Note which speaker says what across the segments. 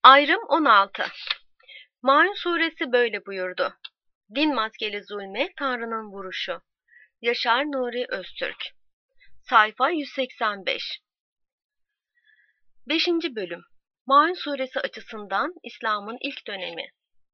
Speaker 1: Ayrım 16. Maun suresi böyle buyurdu. Din maskeli zulme Tanrı'nın vuruşu. Yaşar Nuri Öztürk. Sayfa 185. 5. bölüm. Maun suresi açısından İslam'ın ilk dönemi.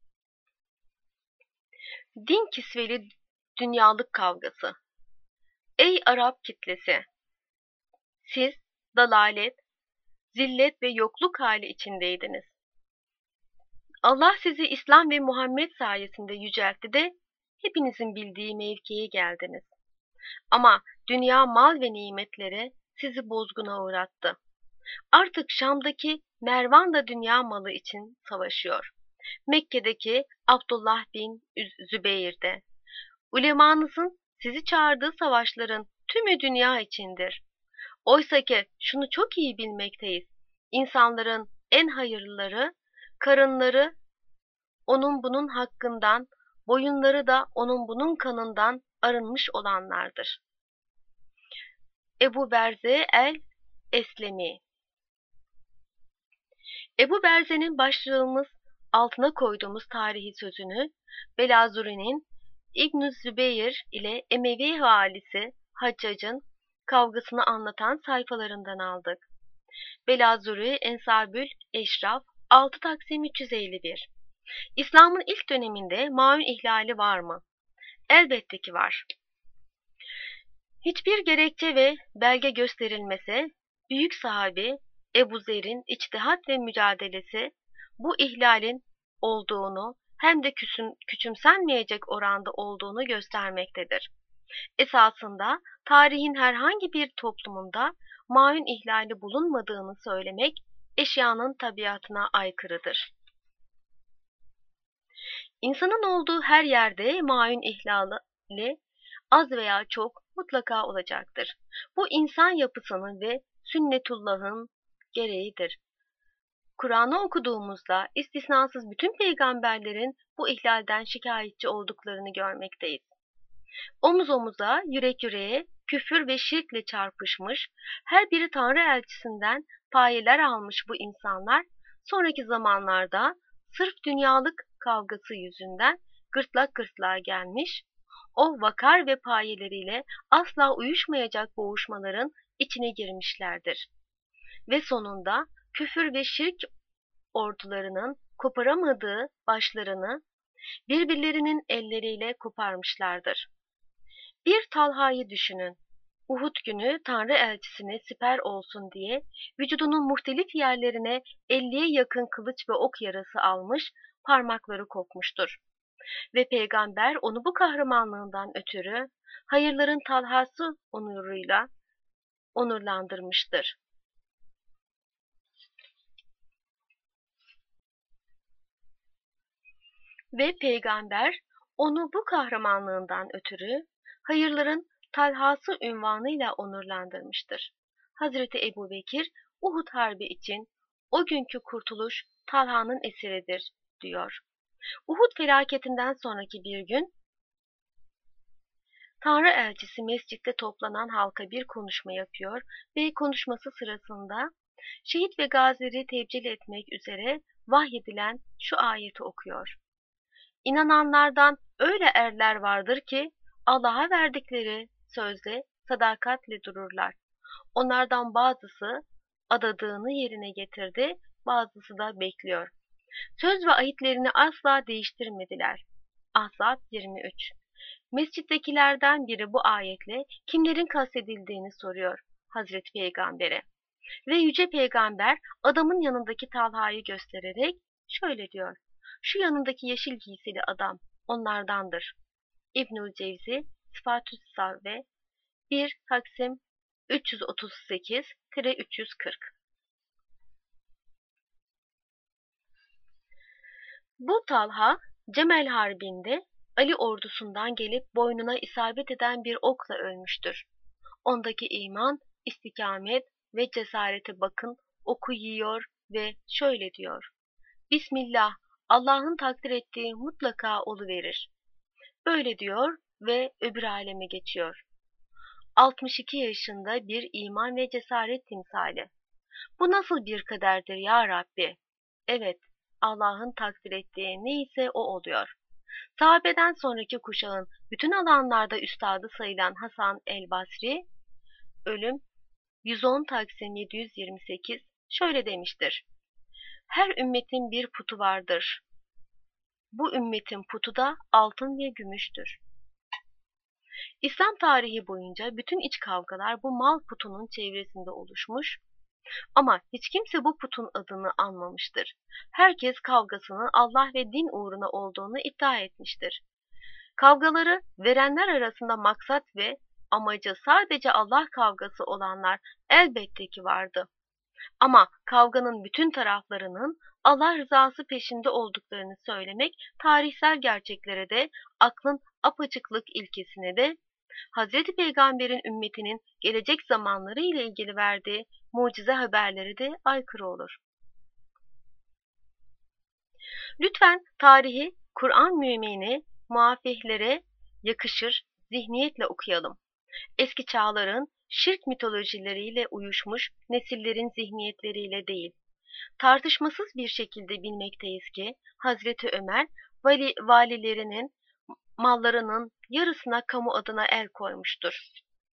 Speaker 1: Din kisveli dünyalık kavgası. Ey Arap kitlesi! Siz dalalet, zillet ve yokluk hali içindeydiniz. Allah sizi İslam ve Muhammed sayesinde yüceltti de hepinizin bildiği mevkiye geldiniz. Ama dünya mal ve nimetlere sizi bozguna uğrattı. Artık Şam'daki Mervan da dünya malı için savaşıyor. Mekke'deki Abdullah bin Zübeyir de. Ulemanızın sizi çağırdığı savaşların tümü dünya içindir. Oysaki şunu çok iyi bilmekteyiz. İnsanların en hayırlıları, karınları onun bunun hakkından, boyunları da onun bunun kanından arınmış olanlardır. Ebu Berze el-Eslemi. Ebu Berze'nin başlığımız altına koyduğumuz tarihi sözünü Belazuri'nin İbn-i Zübeyir ile Emevi valisi Haccac'ın kavgasını anlatan sayfalarından aldık. Belazuri Ensabül Eşraf 6 Taksim 351. İslam'ın ilk döneminde maun ihlali var mı? Elbette ki var. Hiçbir gerekçe ve belge gösterilmese, büyük sahabi Ebu Zer'in içtihat ve mücadelesi bu ihlalin olduğunu hem de küçümsenmeyecek oranda olduğunu göstermektedir. Esasında tarihin herhangi bir toplumunda maun ihlali bulunmadığını söylemek eşyanın tabiatına aykırıdır. İnsanın olduğu her yerde maun ihlali az veya çok mutlaka olacaktır. Bu insan yapısının ve sünnetullah'ın gereğidir. Kur'an'ı okuduğumuzda istisnasız bütün peygamberlerin bu ihlalden şikayetçi olduklarını görmekteyiz. Omuz omuza, yürek yüreğe, küfür ve şirkle çarpışmış, her biri Tanrı elçisinden payeler almış bu insanlar, sonraki zamanlarda sırf dünyalık kavgası yüzünden gırtlak gırtlağa gelmiş, o vakar ve payeleriyle asla uyuşmayacak boğuşmaların içine girmişlerdir. Ve sonunda küfür ve şirk ordularının koparamadığı başlarını birbirlerinin elleriyle koparmışlardır. Bir Talha'yı düşünün. Uhud günü Tanrı elçisine siper olsun diye vücudunun muhtelif yerlerine 50'ye yakın kılıç ve ok yarası almış, parmakları kopmuştur. Ve peygamber onu bu kahramanlığından ötürü hayırların Talhası onuruyla onurlandırmıştır. Ve peygamber onu bu kahramanlığından ötürü hayırların Talhası ünvanıyla onurlandırmıştır. Hazreti Ebubekir Uhud Harbi için o günkü kurtuluş Talha'nın eseridir diyor. Uhud felaketinden sonraki bir gün Tanrı elçisi mescitte toplanan halka bir konuşma yapıyor ve konuşması sırasında şehit ve gazileri tebcil etmek üzere vahyedilen şu ayeti okuyor. İnananlardan öyle erler vardır ki Allah'a verdikleri sözde sadakatle dururlar. Onlardan bazısı adadığını yerine getirdi, bazısı da bekliyor. Söz ve ayetlerini asla değiştirmediler. Ahzab 23. Mescittekilerden biri bu ayetle kimlerin kastedildiğini soruyor Hazreti Peygamber'e. Ve Yüce Peygamber adamın yanındaki Talha'yı göstererek şöyle diyor. Şu yanındaki yeşil giysili adam onlardandır. İbnül Cevzi Sıfatü's Savve 1 Taksim 338-340. Bu Talha Cemel Harbi'nde Ali ordusundan gelip boynuna isabet eden bir okla ölmüştür. Ondaki iman, istikamet ve cesarete bakın, oku yiyor ve şöyle diyor. Bismillah, Allah'ın takdir ettiği mutlaka oluverir. Böyle diyor ve öbür aleme geçiyor. 62 yaşında bir iman ve cesaret timsali. Bu nasıl bir kaderdir ya Rabbi? Evet, Allah'ın takdir ettiği neyse o oluyor. Sahabeden sonraki kuşağın bütün alanlarda üstadı sayılan Hasan el-Basri, ölüm 110 Taksim 728 şöyle demiştir. Her ümmetin bir putu vardır. Bu ümmetin putu da altın ve gümüştür. İslam tarihi boyunca bütün iç kavgalar bu mal putunun çevresinde oluşmuş ama hiç kimse bu putun adını anmamıştır. Herkes kavgasının Allah ve din uğruna olduğunu iddia etmiştir. Kavgaları verenler arasında maksat ve amacı sadece Allah kavgası olanlar elbette ki vardı. Ama kavganın bütün taraflarının Allah rızası peşinde olduklarını söylemek tarihsel gerçeklere de aklın apaçıklık ilkesine de Hazreti Peygamber'in ümmetinin gelecek zamanları ile ilgili verdiği mucize haberleri de aykırı olur. Lütfen tarihi Kur'an mümini muafihlere yakışır zihniyetle okuyalım. Eski çağların şirk mitolojileriyle uyuşmuş nesillerin zihniyetleriyle değil. Tartışmasız bir şekilde bilmekteyiz ki Hazreti Ömer valilerinin mallarının yarısına kamu adına el koymuştur.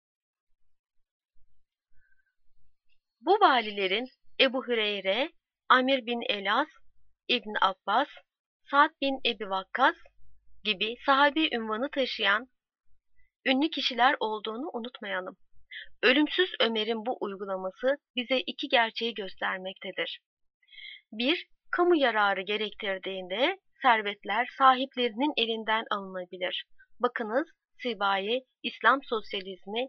Speaker 1: Bu valilerin Ebu Hüreyre, Amir bin Elas, İbn Abbas, Sa'd bin Ebi Vakkas gibi sahabi unvanı taşıyan ünlü kişiler olduğunu unutmayalım. Ölümsüz Ömer'in bu uygulaması bize iki gerçeği göstermektedir. 1. Kamu yararı gerektirdiğinde servetler sahiplerinin elinden alınabilir. Bakınız Sibai İslam Sosyalizmi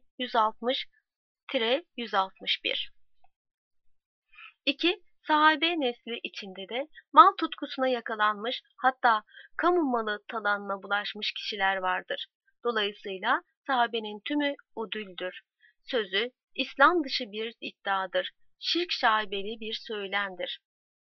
Speaker 1: 160-161. 2. Sahabe nesli içinde de mal tutkusuna yakalanmış hatta kamu malı talanına bulaşmış kişiler vardır. Dolayısıyla sahabenin tümü udüldür. Sözü İslam dışı bir iddiadır. Şirk şaibeli bir söylemdir.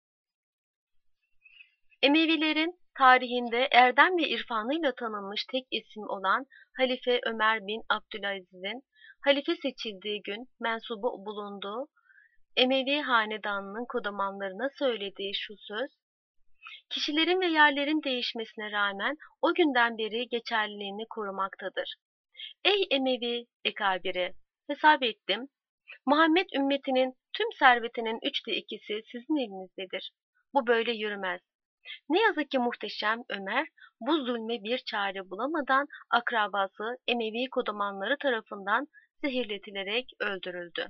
Speaker 1: Emevilerin tarihinde erdem ve irfanıyla tanınmış tek isim olan Halife Ömer bin Abdülaziz'in halife seçildiği gün mensubu bulunduğu Emevi hanedanının kodamanlarına söylediği şu söz, kişilerin ve yerlerin değişmesine rağmen o günden beri geçerliliğini korumaktadır. Ey Emevi ekabiri, hesap ettim, Muhammed ümmetinin tüm servetinin 2'si sizin elinizdedir. Bu böyle yürümez. Ne yazık ki muhteşem Ömer bu zulme bir çare bulamadan akrabası Emevi kodamanları tarafından zehirletilerek öldürüldü.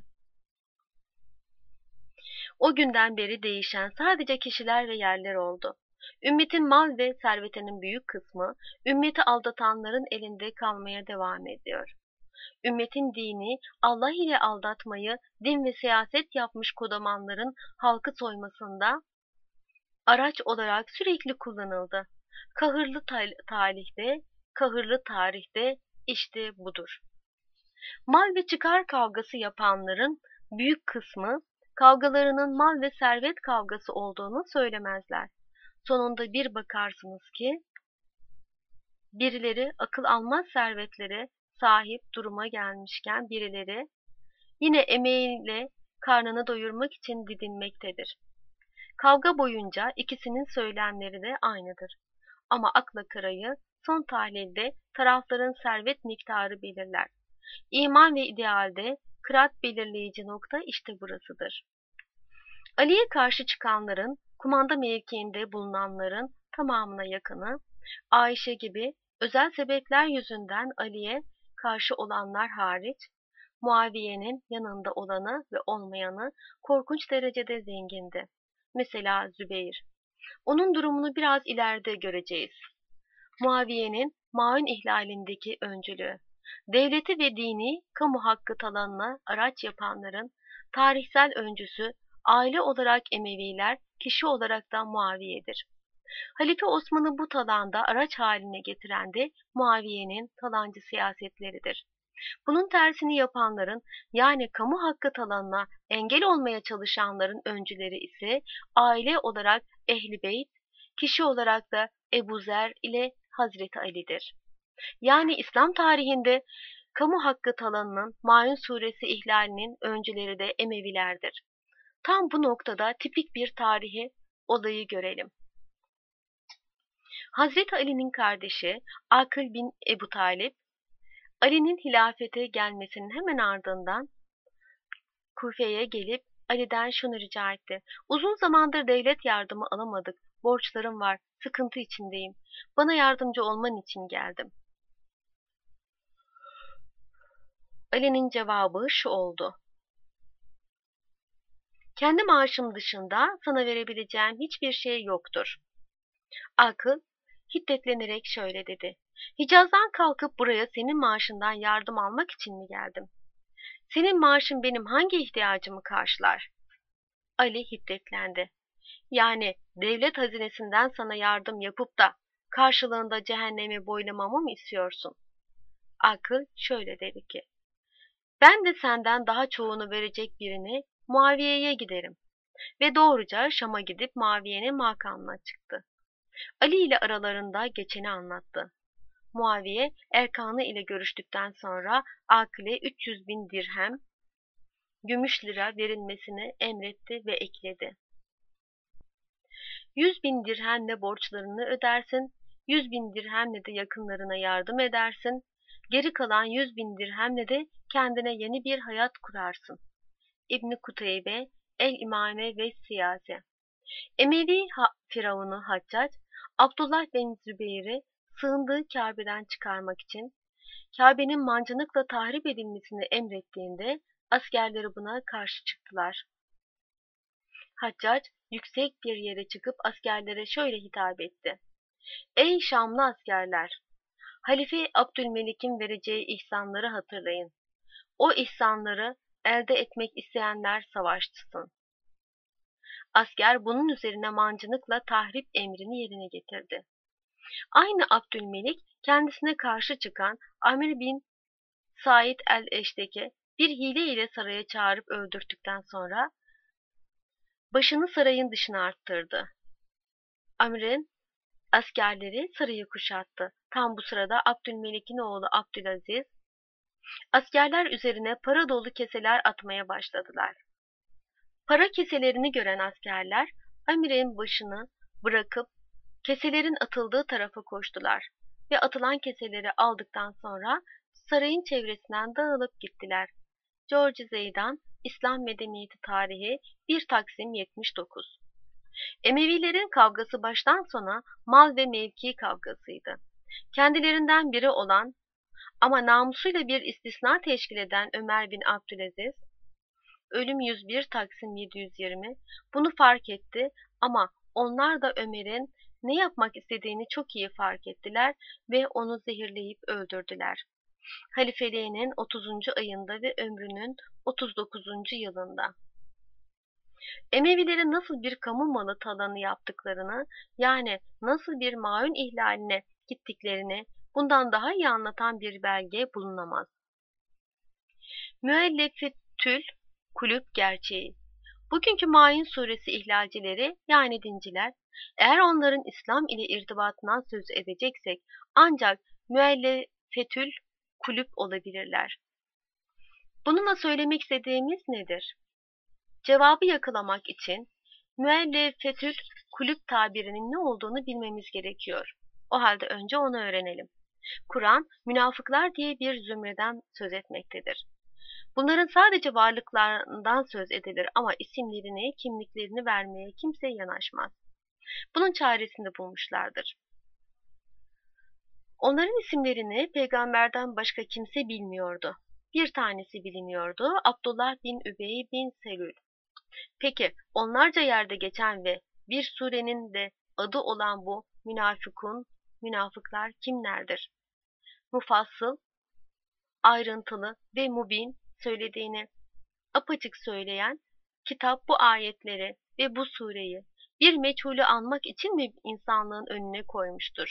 Speaker 1: O günden beri değişen sadece kişiler ve yerler oldu. Ümmetin mal ve servetinin büyük kısmı ümmeti aldatanların elinde kalmaya devam ediyor. Ümmetin dini Allah ile aldatmayı din ve siyaset yapmış kodamanların halkı soymasında araç olarak sürekli kullanıldı. Kahırlı talihde, kahırlı tarihte işte budur. Mal ve çıkar kavgası yapanların büyük kısmı kavgalarının mal ve servet kavgası olduğunu söylemezler. Sonunda bir bakarsınız ki birileri akıl almaz servetlere sahip duruma gelmişken birileri yine emeğiyle karnını doyurmak için didinmektedir. Kavga boyunca ikisinin söylemleri de aynıdır. Ama akla karayı son tahlilde tarafların servet miktarı belirler. İman ve idealde kıraat belirleyici nokta işte burasıdır. Ali'ye karşı çıkanların, kumanda mevkiinde bulunanların tamamına yakını, Ayşe gibi özel sebepler yüzünden Ali'ye karşı olanlar hariç, Muaviye'nin yanında olanı ve olmayanı korkunç derecede zengindi. Mesela Zübeyir. Onun durumunu biraz ileride göreceğiz. Muaviye'nin maun ihlalindeki öncülüğü, devleti ve dini kamu hakkı talanına araç yapanların tarihsel öncüsü aile olarak Emeviler, kişi olarak da Muaviye'dir. Halife Osman'ı bu talanda araç haline getiren de Muaviye'nin talancı siyasetleridir. Bunun tersini yapanların yani kamu hakkı talanına engel olmaya çalışanların öncüleri ise aile olarak Ehl-i Beyt, kişi olarak da Ebu Zer ile Hazreti Ali'dir. Yani İslam tarihinde kamu hakkı talanının Maun suresi ihlalinin öncüleri de Emevilerdir. Tam bu noktada tipik bir tarihi Olayı görelim. Hazreti Ali'nin kardeşi Akıl bin Ebu Talip, Ali'nin hilafete gelmesinin hemen ardından Kufe'ye gelip Ali'den şunu rica etti. Uzun zamandır devlet yardımı alamadık. Borçlarım var. Sıkıntı içindeyim. Bana yardımcı olman için geldim. Ali'nin cevabı şu oldu. Kendi maaşım dışında sana verebileceğim hiçbir şey yoktur. Akıl hiddetlenerek şöyle dedi. Hicaz'dan kalkıp buraya senin maaşından yardım almak için mi geldim? Senin maaşın benim hangi ihtiyacımı karşılar? Ali hiddetlendi. Yani devlet hazinesinden sana yardım yapıp da karşılığında cehennemi boylamamı mı istiyorsun? Akıl şöyle dedi ki, ben de senden daha çoğunu verecek birini Muaviye'ye giderim ve doğruca Şam'a gidip Muaviye'nin makamına çıktı. Ali ile aralarında geçeni anlattı. Muaviye, Erkanı ile görüştükten sonra Akil'e 300 bin dirhem gümüş lira verilmesini emretti ve ekledi. 100 bin dirhemle borçlarını ödersin, 100 bin dirhemle de yakınlarına yardım edersin, geri kalan 100 bin dirhemle de kendine yeni bir hayat kurarsın. İbn-i Kuteybe, El-İmame ve Siyase. Emevi Firavunu Haccac, Abdullah bin Zübeyir'i sığındığı Kabe'den çıkarmak için Kabe'nin mancınıkla tahrip edilmesini emrettiğinde askerleri buna karşı çıktılar. Haccac yüksek bir yere çıkıp askerlere şöyle hitap etti. Ey Şamlı askerler! Halife Abdülmelik'in vereceği ihsanları hatırlayın. O ihsanları elde etmek isteyenler savaşsın. Asker bunun üzerine mancınıkla tahrip emrini yerine getirdi. Aynı Abdülmelik kendisine karşı çıkan Amir bin Said el-Eştek'e bir hile ile saraya çağırıp öldürttükten sonra başını sarayın dışına arttırdı. Amir'in askerleri sarayı kuşattı. Tam bu sırada Abdülmelik'in oğlu Abdülaziz, askerler üzerine para dolu keseler atmaya başladılar. Para keselerini gören askerler, Amir'in başını bırakıp keselerin atıldığı tarafa koştular ve atılan keseleri aldıktan sonra sarayın çevresinden dağılıp gittiler. George Zeydan, İslam Medeniyeti Tarihi 1 Taksim 79. Emevilerin kavgası baştan sona mal ve mevki kavgasıydı. Kendilerinden biri olan ama namusuyla bir istisna teşkil eden Ömer bin Abdülaziz, ölüm 101 Taksim 720, bunu fark etti ama onlar da Ömer'in ne yapmak istediğini çok iyi fark ettiler ve onu zehirleyip öldürdüler. Halifeliğinin 30. ayında ve ömrünün 39. yılında. Emevilerin nasıl bir kamu malı talanı yaptıklarını, yani nasıl bir maun ihlaline gittiklerini bundan daha iyi anlatan bir belge bulunamaz. Müellefetül Kulüp gerçeği. Bugünkü Maun suresi ihlalcileri yani dinciler, eğer onların İslam ile irtibatından söz edeceksek ancak müellefetül kulüp olabilirler. Bununla söylemek istediğimiz nedir? Cevabı yakalamak için müellefetül kulüp tabirinin ne olduğunu bilmemiz gerekiyor. O halde önce onu öğrenelim. Kur'an, münafıklar diye bir zümreden söz etmektedir. Bunların sadece varlıklarından söz edilir ama isimlerini, kimliklerini vermeye kimse yanaşmaz. Bunun çaresini bulmuşlardır. Onların isimlerini peygamberden başka kimse bilmiyordu. Bir tanesi biliniyordu, Abdullah bin Übey bin Selül. Peki onlarca yerde geçen ve bir surenin de adı olan bu münafıklar kimlerdir? Mufassıl, ayrıntılı ve mubin söylediğini apaçık söyleyen kitap bu ayetleri ve bu sureyi bir meçhulü anmak için mi insanlığın önüne koymuştur?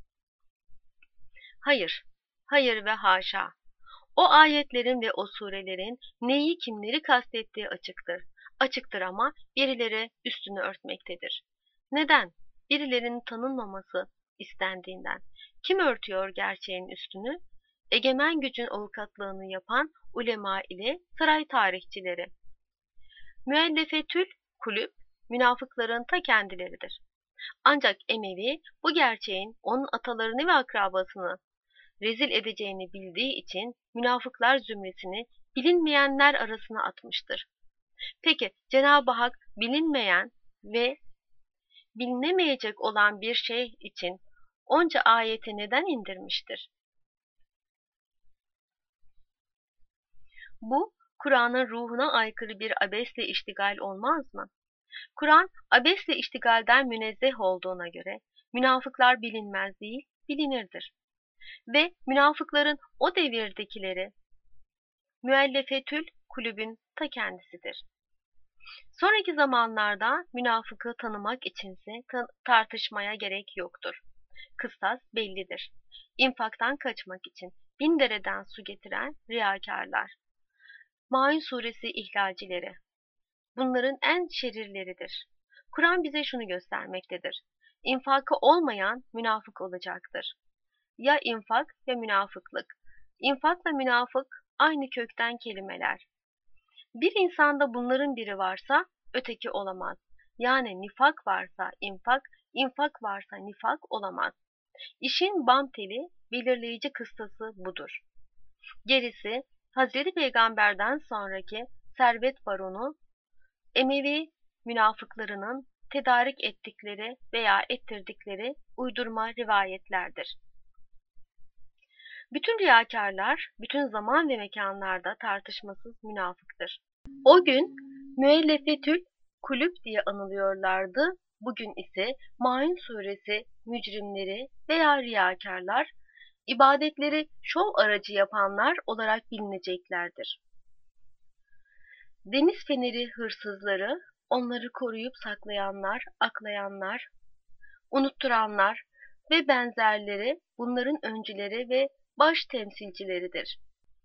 Speaker 1: Hayır, hayır ve haşa. O ayetlerin ve o surelerin neyi kimleri kastettiği açıktır. Açıktır ama birileri üstünü örtmektedir. Neden? Birilerinin tanınmaması istendiğinden. Kim örtüyor gerçeğin üstünü? Egemen gücün avukatlığını yapan ulema ile saray tarihçileri. Müellefetül kulüp, münafıkların ta kendileridir. Ancak Emevi bu gerçeğin onun atalarını ve akrabasını rezil edeceğini bildiği için münafıklar zümresini bilinmeyenler arasına atmıştır. Peki Cenab-ı Hak bilinmeyen ve bilinemeyecek olan bir şey için onca ayeti neden indirmiştir? Bu, Kur'an'ın ruhuna aykırı bir abesle iştigal olmaz mı? Kur'an, abesle iştigalden münezzeh olduğuna göre, münafıklar bilinmez değil, bilinirdir. Ve münafıkların o devirdekileri, müellefetül kulübün ta kendisidir. Sonraki zamanlarda münafıkı tanımak içinse tartışmaya gerek yoktur. Kıstas bellidir. İnfaktan kaçmak için bin dereden su getiren riyakarlar. Maun suresi ihlalcileri. Bunların en şerirleridir. Kur'an bize şunu göstermektedir. İnfakı olmayan münafık olacaktır. Ya infak ya münafıklık. İnfakla münafık aynı kökten kelimeler. Bir insanda bunların biri varsa öteki olamaz. Yani nifak varsa infak, infak varsa nifak olamaz. İşin bam teli, belirleyici kıstası budur. Gerisi Hazreti Peygamber'den sonraki servet baronu Emevi münafıklarının tedarik ettikleri veya ettirdikleri uydurma rivayetlerdir. Bütün riyakarlar, bütün zaman ve mekanlarda tartışmasız münafıktır. O gün müellefetül kulüp diye anılıyorlardı, bugün ise Maun suresi mücrimleri veya riyakarlar, ibadetleri şov aracı yapanlar olarak bilineceklerdir. Deniz feneri hırsızları, onları koruyup saklayanlar, aklayanlar, unutturanlar ve benzerleri bunların öncüleri ve baş temsilcileridir.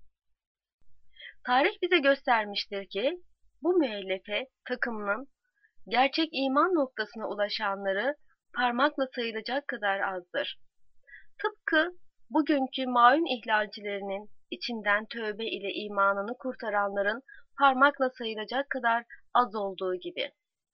Speaker 1: Tarih bize göstermiştir ki bu müellefe takımının gerçek iman noktasına ulaşanları parmakla sayılacak kadar azdır. Tıpkı bugünkü maun ihlalcilerinin içinden tövbe ile imanını kurtaranların parmakla sayılacak kadar az olduğu gibi.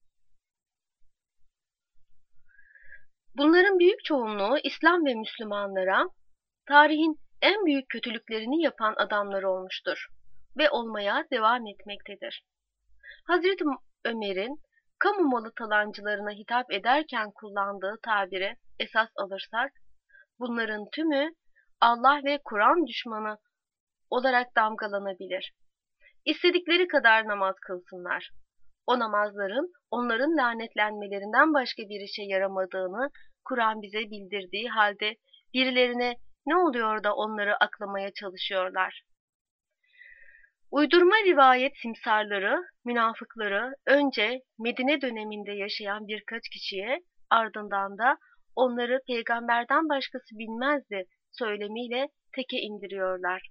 Speaker 1: Bunların büyük çoğunluğu İslam ve Müslümanlara tarihin en büyük kötülüklerini yapan adamlar olmuştur ve olmaya devam etmektedir. Hazreti Ömer'in kamu malı talancılarına hitap ederken kullandığı tabiri esas alırsak, bunların tümü Allah ve Kur'an düşmanı olarak damgalanabilir. İstedikleri kadar namaz kılsınlar. O namazların onların lanetlenmelerinden başka bir işe yaramadığını Kur'an bize bildirdiği halde birilerine ne oluyor da onları aklamaya çalışıyorlar? Uydurma rivayet simsarları, münafıkları önce Medine döneminde yaşayan birkaç kişiye, ardından da onları peygamberden başkası bilmezdi söylemiyle teke indiriyorlar.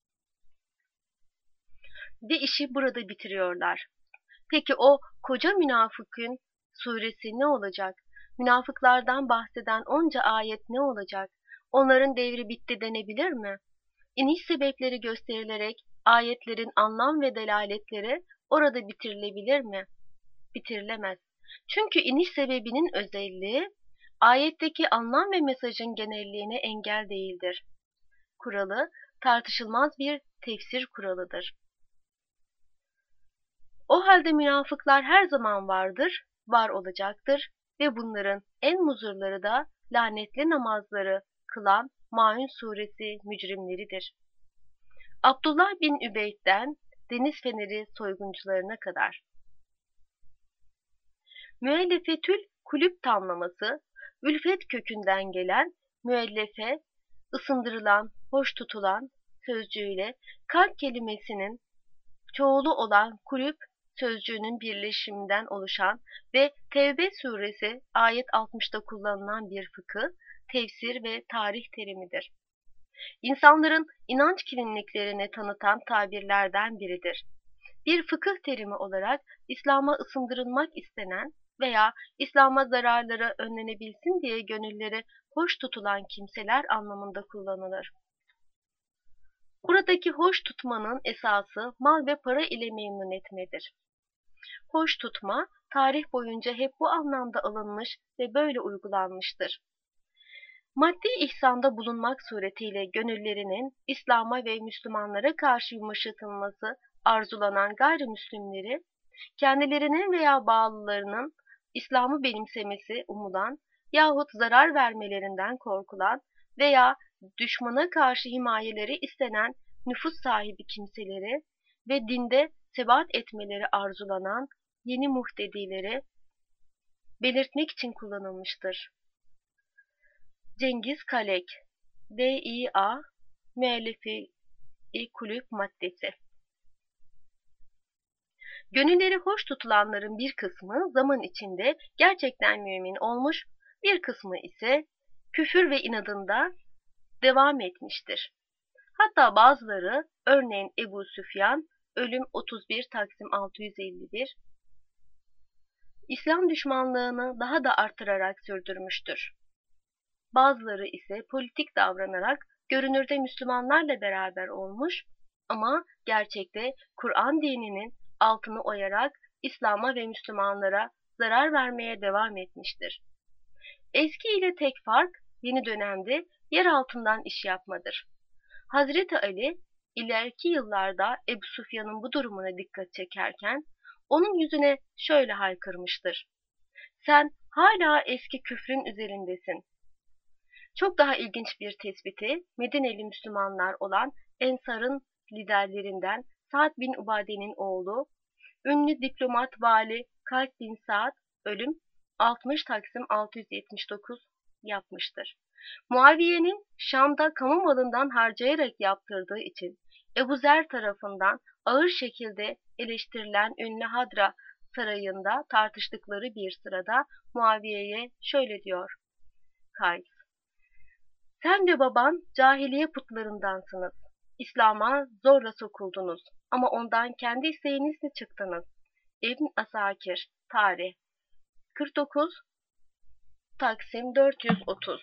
Speaker 1: Ve işi burada bitiriyorlar. Peki o koca münafıkın suresi ne olacak? Münafıklardan bahseden onca ayet ne olacak? Onların devri bitti denebilir mi? İniş sebepleri gösterilerek ayetlerin anlam ve delaletleri orada bitirilebilir mi? Bitirilemez. Çünkü iniş sebebinin özelliği ayetteki anlam ve mesajın genelliğine engel değildir. Kuralı tartışılmaz bir tefsir kuralıdır. O halde münafıklar her zaman vardır, var olacaktır ve bunların en muzurları da lanetli namazları kılan Maun suresi mücrimleridir. Abdullah bin Übeyd'den deniz feneri soyguncularına kadar. Müellefetül kulüp tamlaması, ülfet kökünden gelen müellefe, ısındırılan, hoş tutulan sözcüğüyle kalp kelimesinin çoğulu olan kulüp sözcüğünün birleşiminden oluşan ve Tevbe suresi ayet 60'da kullanılan bir fıkıh, tefsir ve tarih terimidir. İnsanların inanç kilinliklerini tanıtan tabirlerden biridir. Bir fıkıh terimi olarak İslam'a ısındırılmak istenen veya İslam'a zararları önlenebilsin diye gönülleri hoş tutulan kimseler anlamında kullanılır. Buradaki hoş tutmanın esası mal ve para ile memnun etmedir. Hoş tutma, tarih boyunca hep bu anlamda alınmış ve böyle uygulanmıştır. Maddi ihsanda bulunmak suretiyle gönüllerinin İslam'a ve Müslümanlara karşı yumuşatılması arzulanan gayrimüslimleri, kendilerinin veya bağlılarının İslam'ı benimsemesi umulan yahut zarar vermelerinden korkulan veya düşmana karşı himayeleri istenen nüfus sahibi kimseleri ve dinde sebat etmeleri arzulanan yeni muhtedileri belirtmek için kullanılmıştır. Cengiz Kalek, D.İ.A. Müellifi Kulüp maddesi. Gönülleri hoş tutulanların bir kısmı zaman içinde gerçekten mümin olmuş, bir kısmı ise küfür ve inadında devam etmiştir. Hatta bazıları, örneğin Ebu Süfyan, ölüm 31 Taksim 651, İslam düşmanlığını daha da artırarak sürdürmüştür. Bazıları ise politik davranarak görünürde Müslümanlarla beraber olmuş ama gerçekte Kur'an dininin altını oyarak İslam'a ve Müslümanlara zarar vermeye devam etmiştir. Eski ile tek fark yeni dönemde yer altından iş yapmadır. Hazreti Ali ileriki yıllarda Ebu Süfyan'ın bu durumuna dikkat çekerken onun yüzüne şöyle haykırmıştır: "Sen hala eski küfrün üzerindesin." Çok daha ilginç bir tespiti Medineli Müslümanlar olan Ensar'ın liderlerinden Sa'd bin Ubade'nin oğlu, ünlü diplomat vali Kalb bin Sa'd, ölüm 60 Taksim 679 yapmıştır. Muaviye'nin Şam'da kamu malından harcayarak yaptırdığı için Ebu Zer tarafından ağır şekilde eleştirilen ünlü Hadra sarayında tartıştıkları bir sırada Muaviye'ye şöyle diyor Kays: "Sen ve baban cahiliye putlarındansınız. İslam'a zorla sokuldunuz ama ondan kendi isteğinizle çıktınız." İbn Asakir, Tarih 49 Taksim 430.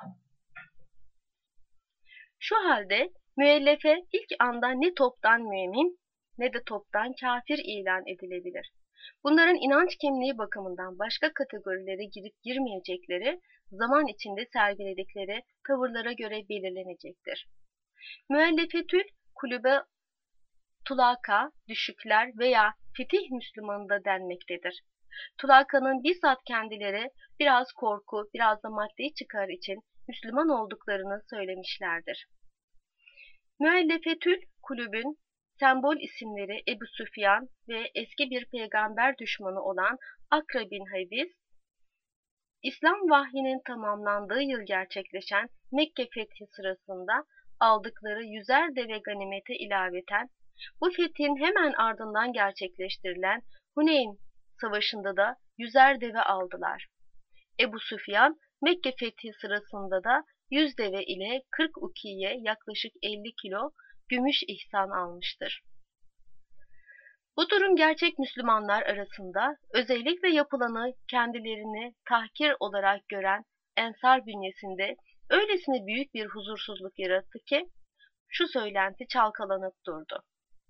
Speaker 1: Şu halde müellefe ilk anda ne toptan mümin ne de toptan kafir ilan edilebilir. Bunların inanç kimliği bakımından başka kategorilere girip girmeyecekleri zaman içinde sergiledikleri tavırlara göre belirlenecektir. Müellefetül kulübe tulaka, düşükler veya fetih Müslümanı da denmektedir. Tulakanın bizzat kendileri biraz korku, biraz da maddi çıkar için Müslüman olduklarını söylemişlerdir. Müellefetül kulübün sembol isimleri Ebu Süfyan ve eski bir peygamber düşmanı olan Akra bin Habis, İslam vahyinin tamamlandığı yıl gerçekleşen Mekke fethi sırasında aldıkları 100'er deve ganimete ilaveten, bu fethin hemen ardından gerçekleştirilen Huneyn Savaşı'nda da 100'er deve aldılar. Ebu Süfyan, Mekke fethi sırasında da 100 deve ile 40 ukiye yaklaşık 50 kilo gümüş ihsan almıştır. Bu durum gerçek Müslümanlar arasında özellikle yapılanı kendilerini tahkir olarak gören Ensar bünyesinde öylesine büyük bir huzursuzluk yarattı ki şu söylenti çalkalanıp durdu: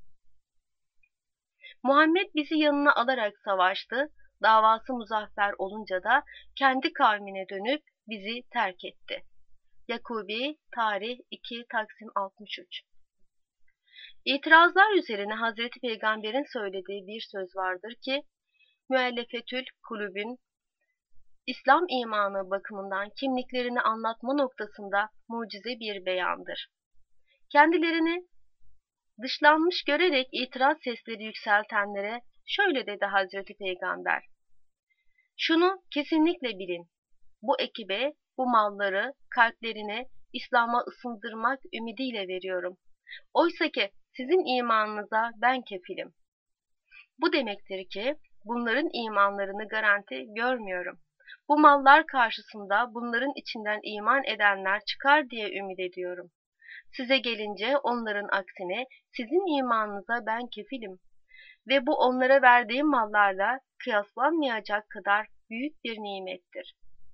Speaker 1: "Muhammed bizi yanına alarak savaştı, davası muzaffer olunca da kendi kavmine dönüp bizi terk etti." Yakubi, Tarih 2 Taksim 63. İtirazlar üzerine Hazreti Peygamber'in söylediği bir söz vardır ki, Müellefetül Kulübün İslam imanı bakımından kimliklerini anlatma noktasında mucize bir beyandır. Kendilerini dışlanmış görerek itiraz sesleri yükseltenlere şöyle dedi Hazreti Peygamber: "Şunu kesinlikle bilin, bu ekibe, bu malları, kalplerini İslam'a ısındırmak ümidiyle veriyorum. Oysa ki sizin imanınıza ben kefilim. Bu demektir ki bunların imanlarını garanti görmüyorum. Bu mallar karşısında bunların içinden iman edenler çıkar diye ümit ediyorum. Size gelince onların aksine sizin imanınıza ben kefilim ve bu onlara verdiğim mallarla kıyaslanmayacak kadar büyük bir nimettir."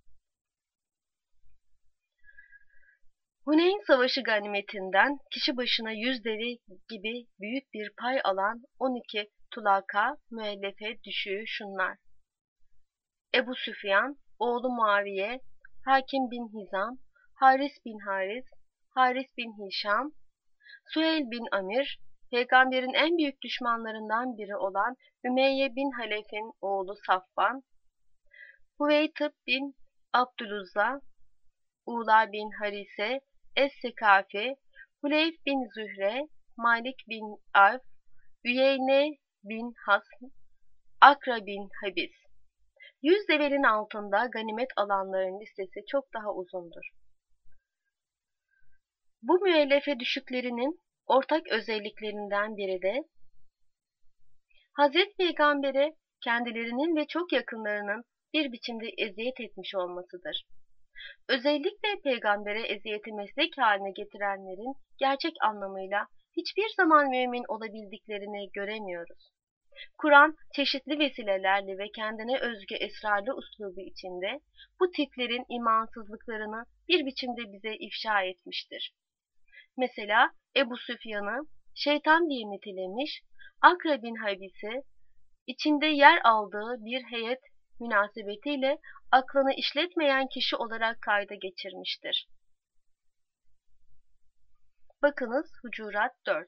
Speaker 1: Huneyn Savaşı ganimetinden kişi başına 100 deve gibi büyük bir pay alan 12 tulaka müellefe düşüğü şunlar: Ebu Süfyan, oğlu Muaviye, Hakim bin Hizam, Haris bin Haris, Haris bin Hişam, Süheyl bin Amir, peygamberin en büyük düşmanlarından biri olan Ümeyye bin Halef'in oğlu Safvan, Hüveytib bin Abdülüzza, Ula bin Harise, Es-Sekafi, Huleyf bin Zühre, Malik bin Avf, Üyeyne bin Hasn, Akra bin Habis. 100 develin altında ganimet alanların listesi çok daha uzundur. Bu müellefe düşüklerinin ortak özelliklerinden biri de Hazreti Peygamber'e kendilerinin ve çok yakınlarının bir biçimde eziyet etmiş olmasıdır. Özellikle peygambere eziyeti meslek haline getirenlerin gerçek anlamıyla hiçbir zaman mümin olabildiklerini göremiyoruz. Kur'an çeşitli vesilelerle ve kendine özgü esrarlı uslubu içinde bu tiplerin imansızlıklarını bir biçimde bize ifşa etmiştir. Mesela Ebu Süfyan'ı şeytan diye nitelemiş, Akra bin Habis'i içinde yer aldığı bir heyet münasebetiyle aklını işletmeyen kişi olarak kayda geçirmiştir. Bakınız Hucurat 4.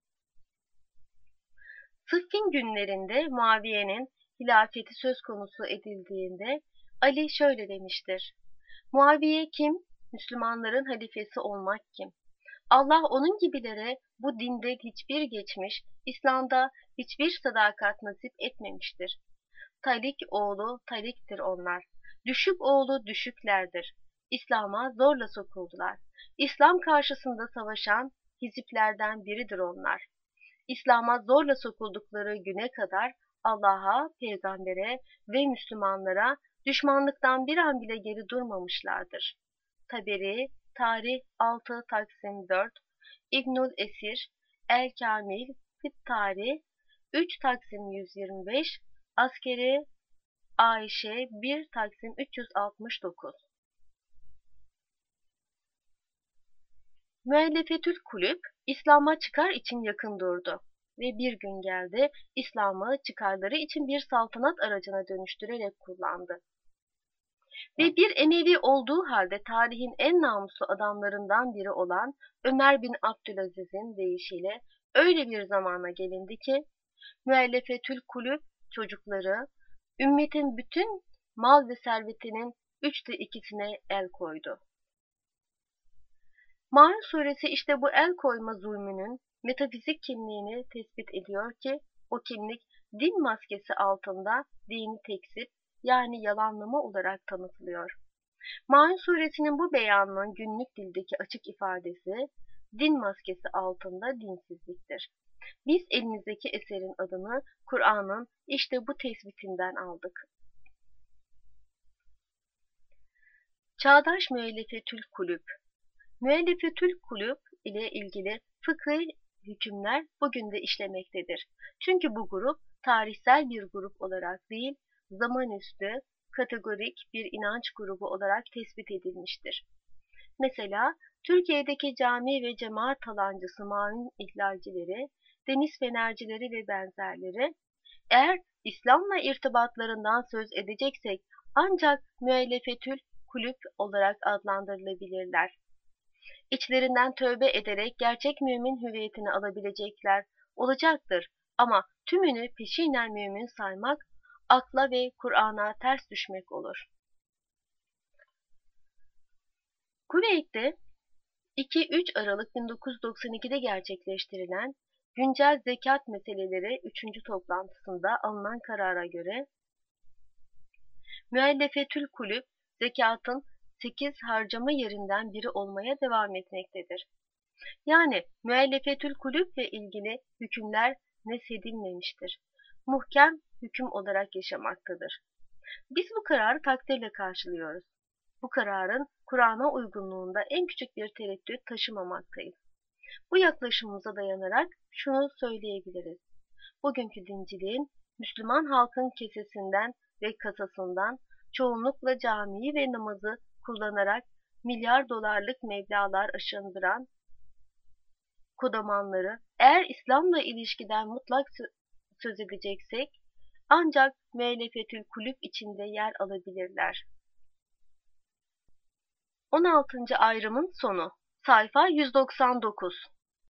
Speaker 1: Sıffin günlerinde Muaviye'nin hilafeti söz konusu edildiğinde Ali şöyle demiştir: Muaviye kim? Müslümanların halifesi olmak kim? Allah onun gibilere bu dinde hiçbir geçmiş, İslam'da hiçbir sadakat nasip etmemiştir. Talik oğlu taliktir onlar. Düşük oğlu düşüklerdir. İslam'a zorla sokuldular. İslam karşısında savaşan hiziplerden biridir onlar. İslam'a zorla sokuldukları güne kadar Allah'a, peygambere ve Müslümanlara düşmanlıktan bir an bile geri durmamışlardır. Taberi, Tarih 6 Taksim 4, İbnül Esir, El Kamil, Fit Tarih 3 Taksim 125, Askeri Ayşe 1 Taksim 369. Müellefetül Kulüp, İslam'a çıkar için yakın durdu ve bir gün geldi, İslam'ı çıkarları için bir saltanat aracına dönüştürerek kullandı. Ve bir Emevi olduğu halde tarihin en namuslu adamlarından biri olan Ömer bin Abdülaziz'in deyişiyle öyle bir zamana gelindi ki, Müellefetül Kulüp çocukları, ümmetin bütün mal ve servetinin 2/3'üne el koydu. Maun suresi işte bu el koyma zulmünün metafizik kimliğini tespit ediyor ki, o kimlik din maskesi altında dini tekzip yani yalanlama olarak tanıtılıyor. Maun suresinin bu beyanının günlük dildeki açık ifadesi, din maskesi altında dinsizliktir. Biz elimizdeki eserin adını Kur'an'ın işte bu tespitinden aldık. Çağdaş Müellefetül Kulüp. Müellefetül Kulüp ile ilgili fıkhi hükümler bugün de işlemektedir. Çünkü bu grup tarihsel bir grup olarak değil, zamanüstü, kategorik bir inanç grubu olarak tespit edilmiştir. Mesela Türkiye'deki cami ve cemaat talancısı maun ihlalcileri, deniz fenercileri ve benzerleri, eğer İslam'la irtibatlarından söz edeceksek ancak müellefetül kulüp olarak adlandırılabilirler. İçlerinden tövbe ederek gerçek mümin hüviyetini alabilecekler olacaktır ama tümünü peşinen mümin saymak, akla ve Kur'an'a ters düşmek olur. Kuveyt'te 2-3 Aralık 1992'de gerçekleştirilen güncel zekat meseleleri 3. toplantısında alınan karara göre Müellefetül Kulüp zekatın 8 harcama yerinden biri olmaya devam etmektedir. Yani Müellefetül Kulüp'le ilgili hükümler neshedilmemiştir. Muhkem hüküm olarak yaşamaktadır. Biz bu kararı takdirle karşılıyoruz. Bu kararın Kur'an'a uygunluğunda en küçük bir tereddüt taşımamaktayız. Bu yaklaşımımıza dayanarak şunu söyleyebiliriz. Bugünkü dinciliğin Müslüman halkın kesesinden ve kasasından çoğunlukla camiyi ve namazı kullanarak milyar dolarlık meblağlar aşındıran kodamanları, eğer İslam'la ilişkiden mutlak söz edeceksek, ancak müellefetül kulüp içinde yer alabilirler. 16. ayrımın sonu. Sayfa 199.